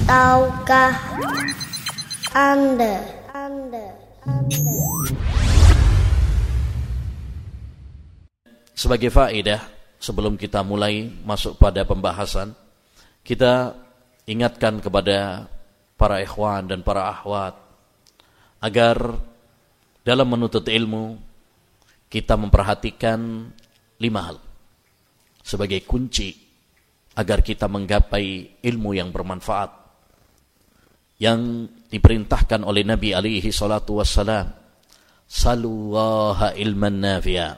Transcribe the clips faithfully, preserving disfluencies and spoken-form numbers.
Tahukah Anda? Anda, Anda. Sebagai faedah, sebelum kita mulai masuk pada pembahasan, kita ingatkan kepada para ikhwan dan para akhwat agar dalam menuntut ilmu kita memperhatikan lima hal sebagai kunci agar kita menggapai ilmu yang bermanfaat yang diperintahkan oleh Nabi alaihi salatu wassalam. Salullaha ilman nafi'a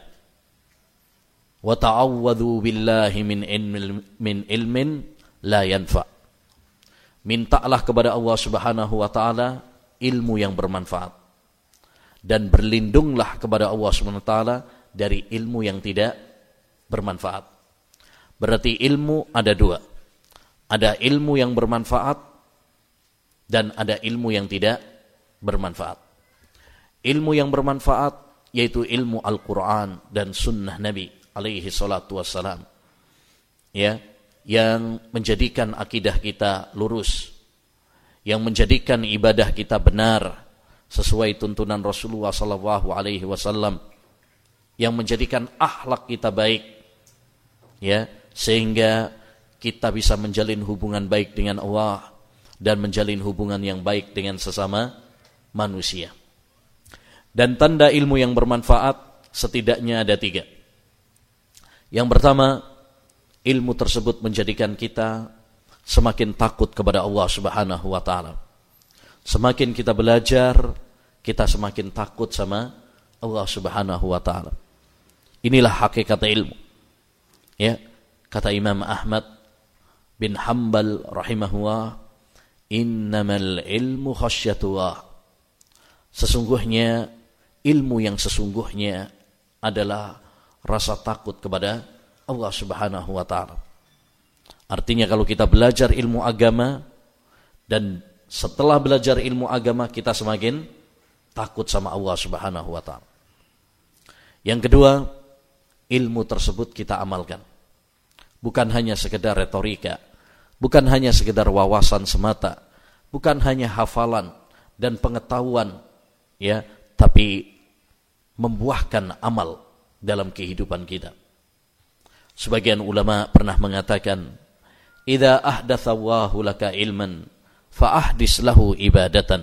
wa ta'awwadhu billahi min ilmin, min ilmin la yanfa'. Mintalah kepada Allah Subhanahu wa taala ilmu yang bermanfaat dan berlindunglah kepada Allah Subhanahu wa taala dari ilmu yang tidak bermanfaat. Berarti ilmu ada dua. Ada ilmu yang bermanfaat dan ada ilmu yang tidak bermanfaat. Ilmu yang bermanfaat yaitu ilmu Al-Quran dan Sunnah Nabi alaihi salatu wassalam, ya, yang menjadikan akidah kita lurus, yang menjadikan ibadah kita benar sesuai tuntunan Rasulullah sallallahu alaihi wasallam, yang menjadikan akhlak kita baik, ya, sehingga kita bisa menjalin hubungan baik dengan Allah dan menjalin hubungan yang baik dengan sesama manusia. Dan tanda ilmu yang bermanfaat setidaknya ada tiga. Yang pertama, ilmu tersebut menjadikan kita semakin takut kepada Allah Subhanahu wa taala. Semakin kita belajar, kita semakin takut sama Allah Subhanahu wa taala. Inilah hakikat ilmu. Ya, kata Imam Ahmad bin Hanbal rahimahullah, innamal ilmu khasyatullah. Sesungguhnya ilmu yang sesungguhnya adalah rasa takut kepada Allah Subhanahu wa taala. Artinya kalau kita belajar ilmu agama dan setelah belajar ilmu agama kita semakin takut sama Allah Subhanahu wa taala. Yang kedua, ilmu tersebut kita amalkan. Bukan hanya sekedar retorika, bukan hanya sekedar wawasan semata, bukan hanya hafalan dan pengetahuan, ya, tapi membuahkan amal dalam kehidupan kita. Sebagian ulama pernah mengatakan, idza ahdatsa Allahu laka ilman fa ahdis lahu ibadatan.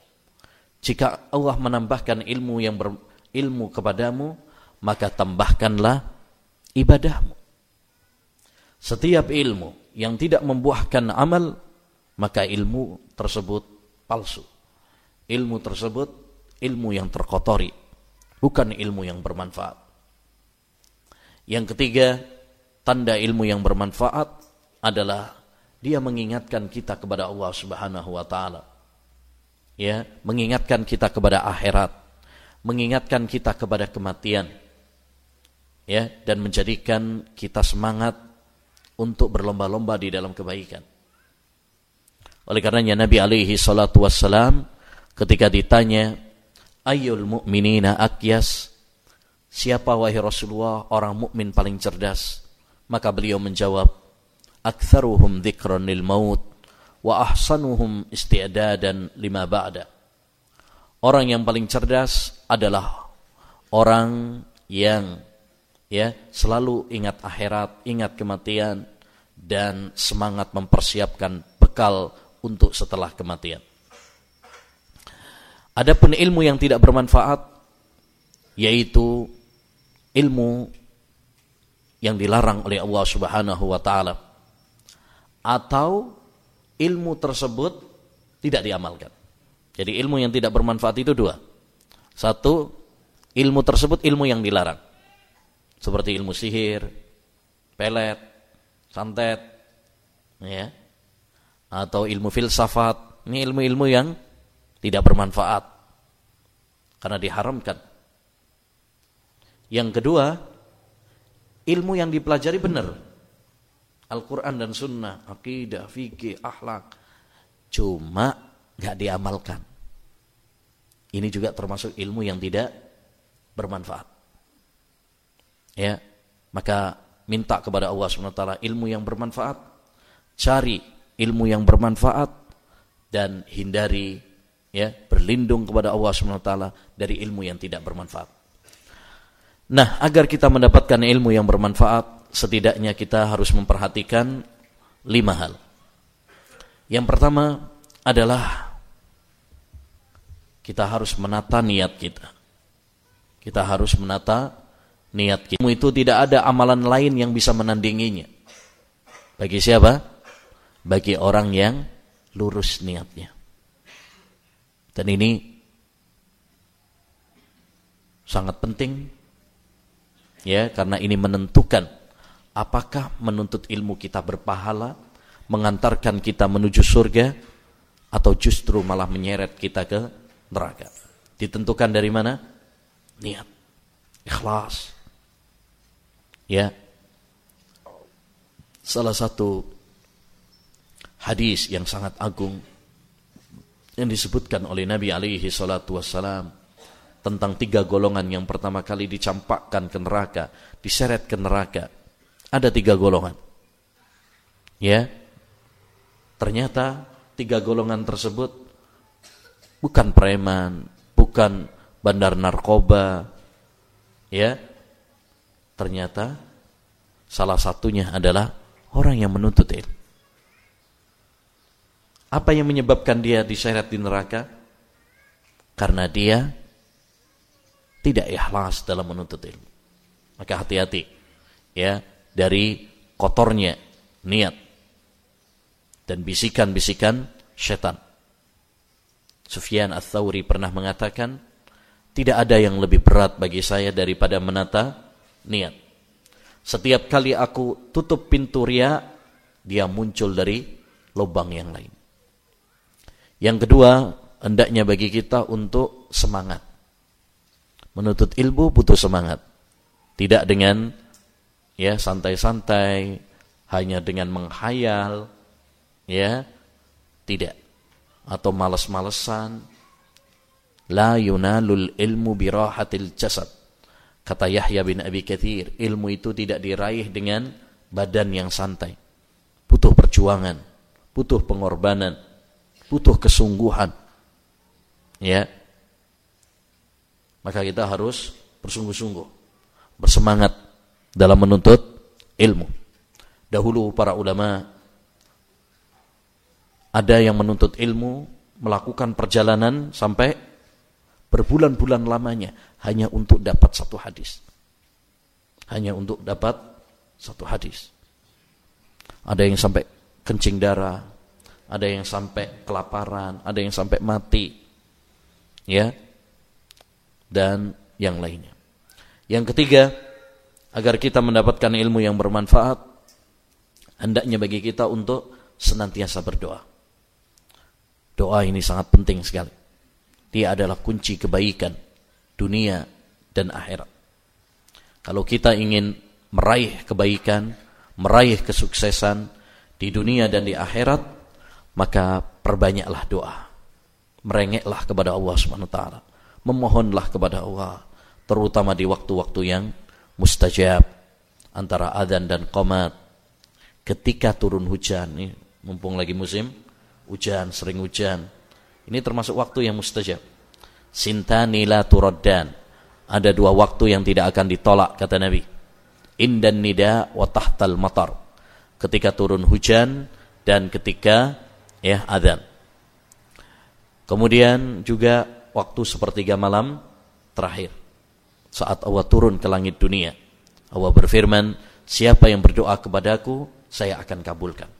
Jika Allah menambahkan ilmu yang berilmu kepadamu, maka tambahkanlah ibadahmu. Setiap ilmu yang tidak membuahkan amal, maka ilmu tersebut palsu. Ilmu tersebut ilmu yang terkotori, bukan ilmu yang bermanfaat. Yang ketiga, tanda ilmu yang bermanfaat adalah dia mengingatkan kita kepada Allah Subhanahu wa taala. Ya, mengingatkan kita kepada akhirat, mengingatkan kita kepada kematian. Ya, dan menjadikan kita semangat untuk berlomba-lomba di dalam kebaikan. Oleh karenanya Nabi alaihi salatu wassalam ketika ditanya, ayyul mu'minina akyas, siapa wahai Rasulullah orang mukmin paling cerdas? Maka beliau menjawab, aktsaruhum dzikran lil maut wa ahsanuhum isti'dadan lima ba'da. Orang yang paling cerdas adalah orang yang, ya, selalu ingat akhirat, ingat kematian, dan semangat mempersiapkan bekal untuk setelah kematian. Adapun ilmu yang tidak bermanfaat, yaitu ilmu yang dilarang oleh Allah Subhanahu wa taala, atau ilmu tersebut tidak diamalkan. Jadi ilmu yang tidak bermanfaat itu dua. Satu, ilmu tersebut ilmu yang dilarang, seperti ilmu sihir, pelet, santet, ya, atau ilmu filsafat. Ini ilmu-ilmu yang tidak bermanfaat karena diharamkan. Yang kedua, ilmu yang dipelajari benar, Al-Quran dan Sunnah, akidah, fikih, akhlak, cuma gak diamalkan. Ini juga termasuk ilmu yang tidak bermanfaat. Ya, maka minta kepada Allah subhanahu wa taala ilmu yang bermanfaat, cari ilmu yang bermanfaat, dan hindari ya berlindung kepada Allah Subhanahu wa taala dari ilmu yang tidak bermanfaat. Nah, agar kita mendapatkan ilmu yang bermanfaat, setidaknya kita harus memperhatikan lima hal. Yang pertama adalah kita harus menata niat kita. Kita harus menata niat kita. Ilmu itu tidak ada amalan lain yang bisa menandinginya. Bagi siapa? Bagi orang yang lurus niatnya. Dan ini sangat penting, ya, karena ini menentukan apakah menuntut ilmu kita berpahala, mengantarkan kita menuju surga, atau justru malah menyeret kita ke neraka. Ditentukan dari mana? Niat, ikhlas. Ya, salah satu hadis yang sangat agung yang disebutkan oleh Nabi alaihi salatu wassalam tentang tiga golongan yang pertama kali dicampakkan ke neraka, diseret ke neraka. Ada tiga golongan. Ya, ternyata tiga golongan tersebut bukan preman, bukan bandar narkoba. Ya, ternyata salah satunya adalah orang yang menuntut ilmu. Apa yang menyebabkan dia diseret di neraka? Karena dia tidak ikhlas dalam menuntut ilmu. Maka hati-hati ya dari kotornya niat dan bisikan-bisikan syaitan. Sufyan Ats-Tsauri pernah mengatakan, tidak ada yang lebih berat bagi saya daripada menata niat. Setiap kali aku tutup pintu riya, dia muncul dari lubang yang lain. Yang kedua, hendaknya bagi kita untuk semangat. Menuntut ilmu butuh semangat. Tidak dengan ya santai-santai, hanya dengan menghayal, ya, tidak. Atau malas-malesan. La yunalul ilmu birahatil jasad. Kata Yahya bin Abi Katsir, ilmu itu tidak diraih dengan badan yang santai. Butuh perjuangan, butuh pengorbanan, butuh kesungguhan. Ya. Maka kita harus bersungguh-sungguh, bersemangat dalam menuntut ilmu. Dahulu para ulama ada yang menuntut ilmu, melakukan perjalanan sampai berbulan-bulan lamanya hanya untuk dapat satu hadis. Hanya untuk dapat satu hadis. Ada yang sampai kencing darah, ada yang sampai kelaparan, ada yang sampai mati. Ya. Dan yang lainnya. Yang ketiga, agar kita mendapatkan ilmu yang bermanfaat, hendaknya bagi kita untuk senantiasa berdoa. Doa ini sangat penting sekali. Dia adalah kunci kebaikan dunia dan akhirat. Kalau kita ingin meraih kebaikan, meraih kesuksesan di dunia dan di akhirat, maka perbanyaklah doa. Merengeklah kepada Allah subhanahu wa taala. Memohonlah kepada Allah, terutama di waktu-waktu yang mustajab, antara adzan dan qomat, ketika turun hujan. Ini mumpung lagi musim hujan, sering hujan, ini termasuk waktu yang mustajab. Sintani la turaddan, ada dua waktu yang tidak akan ditolak, kata Nabi. Indan nida wa tahtal matar, ketika turun hujan dan ketika ya adzan. Kemudian juga waktu sepertiga malam terakhir, saat Allah turun ke langit dunia. Allah berfirman, siapa yang berdoa kepadaku, saya akan kabulkan.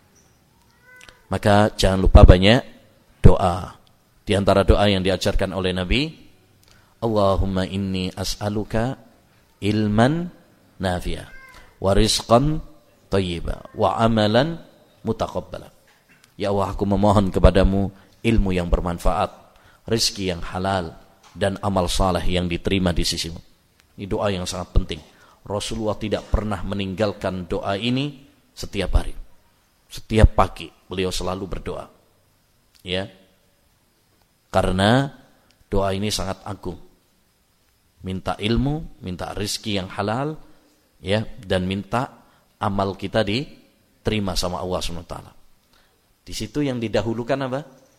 Maka jangan lupa banyak doa. Di antara doa yang diajarkan oleh Nabi, Allahumma inni as'aluka ilman nafi'a wa rizqan thayyiba wa amalan mutaqabbala. Ya Allah, aku memohon kepadamu ilmu yang bermanfaat, rezeki yang halal, dan amal saleh yang diterima di sisimu. Ini doa yang sangat penting. Rasulullah tidak pernah meninggalkan doa ini setiap hari. Setiap pagi beliau selalu berdoa. Ya. Karena doa ini sangat agung. Minta ilmu, minta rezeki yang halal, ya, dan minta amal kita diterima sama Allah subhanahu wa taala. Di situ yang didahulukan apa?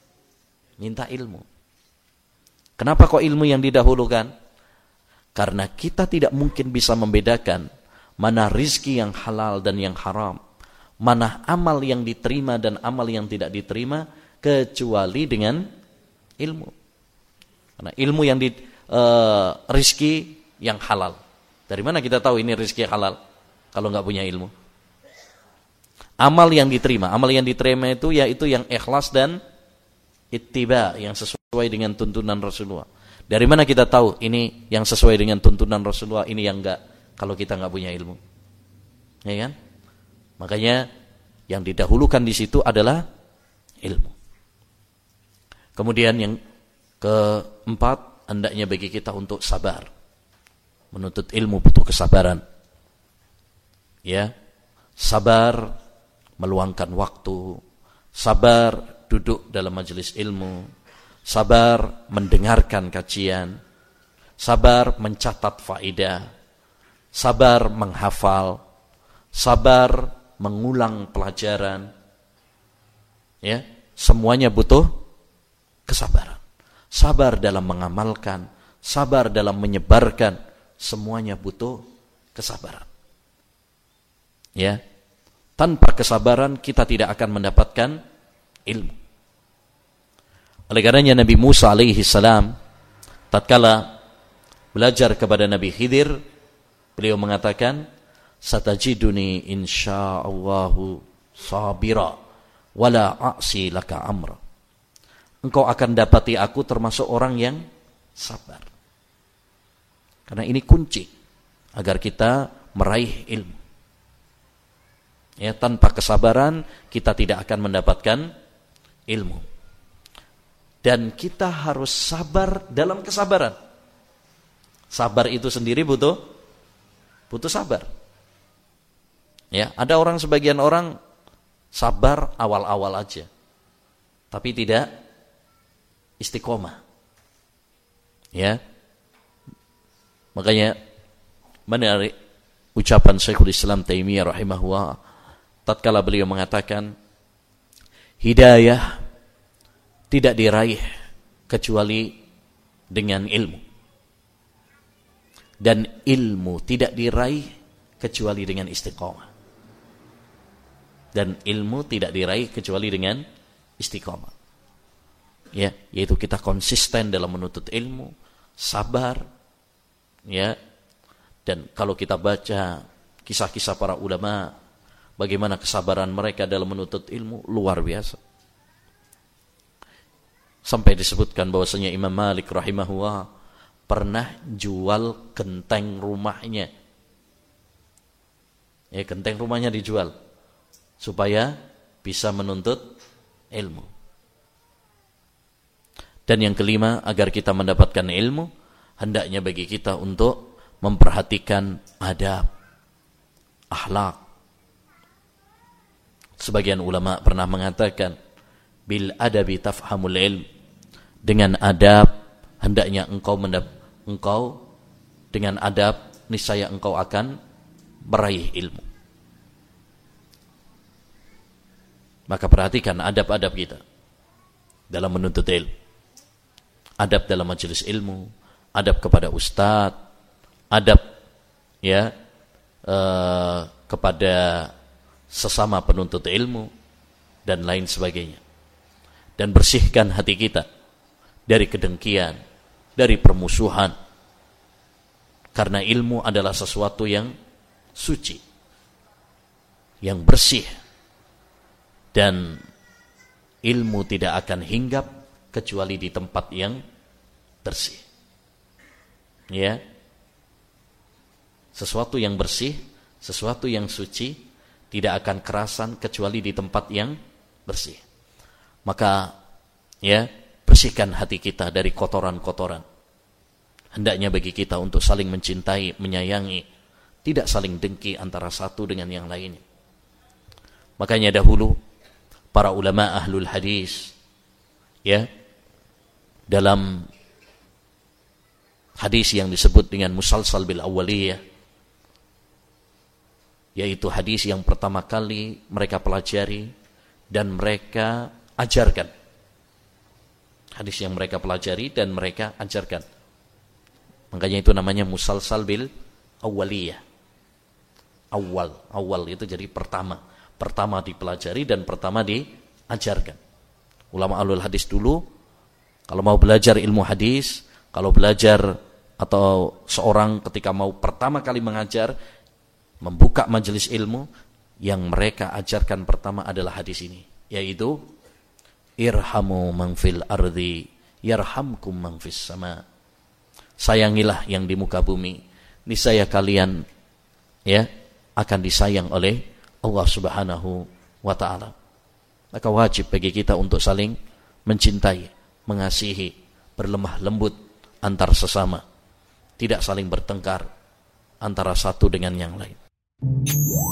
minta ilmu. Kenapa kok ilmu yang didahulukan? Karena kita tidak mungkin bisa membedakan mana rizki yang halal dan yang haram, mana amal yang diterima dan amal yang tidak diterima, kecuali dengan ilmu. Karena ilmu yang di uh, rizki yang halal. Dari mana kita tahu ini rizki yang halal? Kalau nggak punya ilmu. Amal yang diterima, amal yang diterima itu yaitu yang ikhlas dan ittiba, yang sesuai dengan tuntunan Rasulullah. Dari mana kita tahu ini yang sesuai dengan tuntunan Rasulullah, ini yang enggak, kalau kita enggak punya ilmu? Ya kan? Makanya yang didahulukan di situ adalah ilmu. Kemudian yang keempat, hendaknya bagi kita untuk sabar. Menuntut ilmu butuh kesabaran. Ya. Sabar meluangkan waktu, sabar duduk dalam majelis ilmu, sabar mendengarkan kajian, sabar mencatat faedah, sabar menghafal, sabar mengulang pelajaran. Ya, semuanya butuh kesabaran. Sabar dalam mengamalkan, sabar dalam menyebarkan, semuanya butuh kesabaran. Ya. Tanpa kesabaran kita tidak akan mendapatkan ilmu. Oleh karenanya Nabi Musa alaihi salam tatkala belajar kepada Nabi Khidir, beliau mengatakan, satajiduni insyaallahu sabira wala a'si laka amra. Engkau akan dapati aku termasuk orang yang sabar. Karena ini kunci agar kita meraih ilmu. Ya, tanpa kesabaran kita tidak akan mendapatkan ilmu. Dan kita harus sabar dalam kesabaran. Sabar itu sendiri butuh butuh sabar. Ya, ada orang, sebagian orang sabar awal-awal aja, tapi tidak istiqomah. Ya. Makanya menarik ucapan Syekhul Islam Taimiyah rahimahullah tatkala beliau mengatakan, hidayah tidak diraih kecuali dengan ilmu, dan ilmu tidak diraih kecuali dengan istiqomah, dan ilmu tidak diraih kecuali dengan istiqomah. Ya, yaitu kita konsisten dalam menuntut ilmu, sabar, ya. Dan kalau kita baca kisah-kisah para ulama, bagaimana kesabaran mereka dalam menuntut ilmu, luar biasa. Sampai disebutkan bahwasanya Imam Malik rahimahullah pernah jual genteng rumahnya. Ya, genteng rumahnya dijual supaya bisa menuntut ilmu. Dan yang kelima, agar kita mendapatkan ilmu, hendaknya bagi kita untuk memperhatikan adab, akhlak. Sebagian ulama pernah mengatakan, bil adabi tafhamul ilm. Dengan adab hendaknya engkau mendap engkau dengan adab niscaya engkau akan meraih ilmu. Maka perhatikan adab-adab kita dalam menuntut ilmu. Adab dalam majelis ilmu, adab kepada ustadz, adab ya eh, kepada sesama penuntut ilmu dan lain sebagainya. Dan bersihkan hati kita dari kedengkian, dari permusuhan. Karena ilmu adalah sesuatu yang suci, yang bersih, dan ilmu tidak akan hinggap kecuali di tempat yang bersih. Ya. Sesuatu yang bersih, sesuatu yang suci tidak akan kerasan kecuali di tempat yang bersih. Maka ya, bersihkan hati kita dari kotoran-kotoran. Hendaknya bagi kita untuk saling mencintai, menyayangi, tidak saling dengki antara satu dengan yang lainnya. Makanya dahulu para ulama ahlul hadis, ya, dalam hadis yang disebut dengan musalsal bil awwaliyah, yaitu hadis yang pertama kali mereka pelajari dan mereka ajarkan hadis yang mereka pelajari dan mereka ajarkan. Makanya itu namanya musalsal bil awwaliyah. Awal, awal itu jadi pertama. Pertama dipelajari dan pertama diajarkan. Ulama ahlul hadis dulu, kalau mau belajar ilmu hadis, kalau belajar atau seorang ketika mau pertama kali mengajar, membuka majelis ilmu, yang mereka ajarkan pertama adalah hadis ini, yaitu irhamu man fil ardi yarhamkum man fis sama. Sayangilah yang di muka bumi, niscaya kalian ya akan disayang oleh Allah Subhanahu wa taala. Maka wajib bagi kita untuk saling mencintai, mengasihi, berlemah lembut antar sesama, tidak saling bertengkar antara satu dengan yang lain.